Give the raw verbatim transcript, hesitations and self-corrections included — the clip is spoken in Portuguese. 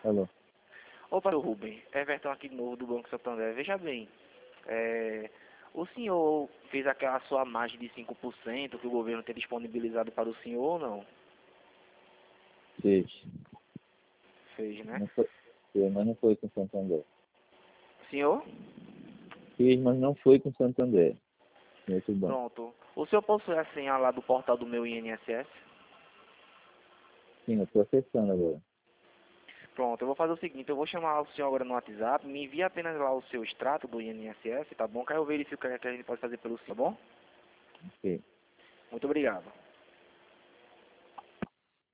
Alô. Opa, seu Rubem, Everton aqui de novo do Banco Santander. Veja bem, é, o senhor fez aquela sua margem de cinco por cento que o governo tem disponibilizado para o senhor ou não? Fez. Fez, né? Não foi, fez, mas não foi com Santander. Senhor? Fiz, mas não foi com Santander. Em outro banco. Pronto. O senhor possui a senha lá do portal do meu I N S S? Sim, eu estou acessando agora. Pronto, eu vou fazer o seguinte, eu vou chamar o senhor agora no WhatsApp, me envia apenas lá o seu extrato do I N S S, tá bom? Que aí eu verifico o que a gente pode fazer pelo senhor, tá bom? Ok. Muito obrigado.